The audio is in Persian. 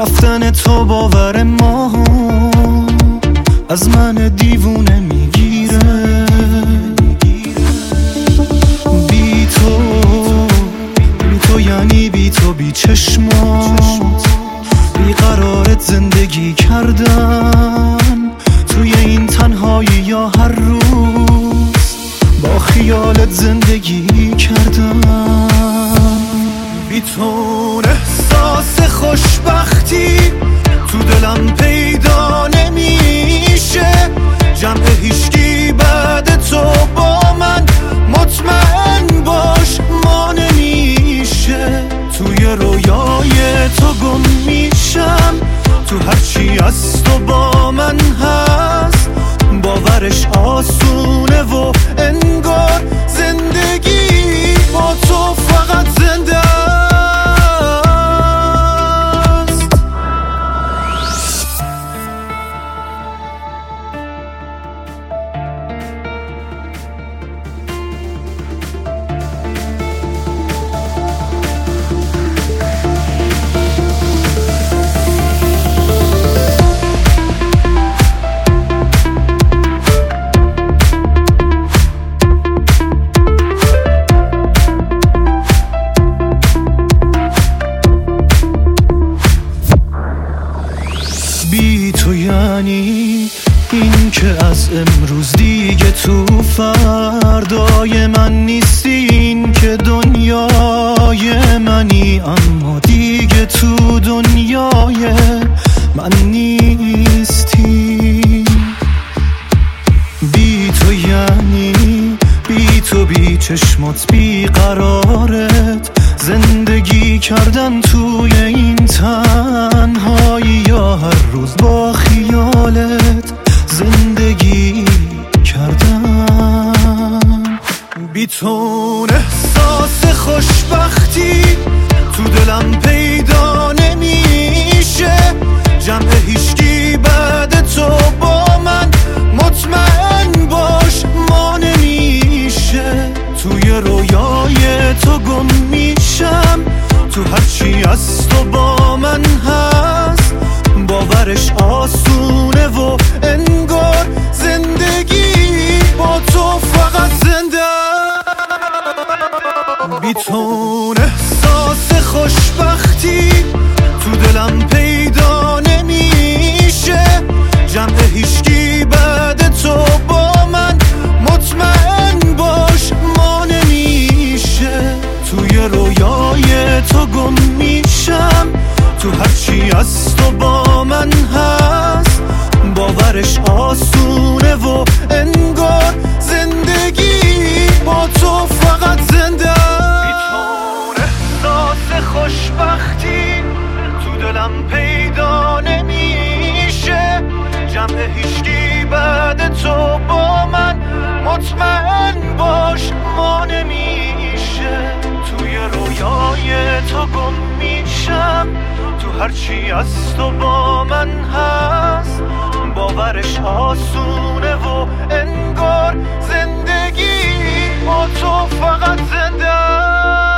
رفتن تو باور ما از من دیوونه میگیره. بی تو یعنی بی تو بی چشمات، بی قرارت زندگی کردن توی این تنهایی یا هر روز با خیالت زندگی کردن. بی تو احساس خوشبختی تو دلم پیدا نمیشه. جمع هیچکی بعد تو با من مطمئن باش ما نمیشه. توی رویای تو گم میشم، تو هرچی از تو با من هست باورش آسونه و انگار زندگی با تو فقط زنده است. بی تو یعنی این که از امروز دیگه تو فردای من نیستی، این که دنیای منی اما دیگه تو دنیای من نیستی. بی تو یعنی بی تو بی چشمات بی قرارت زندگی کردن توی این تنهایی یا هر روز با خیالت زندگی کردن. بی تو احساس خوشبختی تو دلم پیدا نمیشه. جمع هیچکی بعد تو با من مطمئن باش ما نمیشه. توی رویای تو گم میشم، تو هرچی از تو با من هست باورش آسونه و انگار زندگی با تو فقط زنده است. بی تو احساس خوشبختی تو دلم پیدا نمیشه. جمع هیچکی بعد تو با من مطمئن باش ما نمیشه. توی رویای تو گم میشم، تو هرچی از تو با من هست باورش آسونه و انگار زندگی با تو فقط زنده است. بی تو احساس خوشبختی تو دلم پیدا نمیشه. جمع هیچکی بعد تو با من مطمئن باش ما نمیشه. توی رویای تو گم میشم، تو هرچی از تو با من هست باورش آسونه و انگار زندگی با تو فقط زنده است.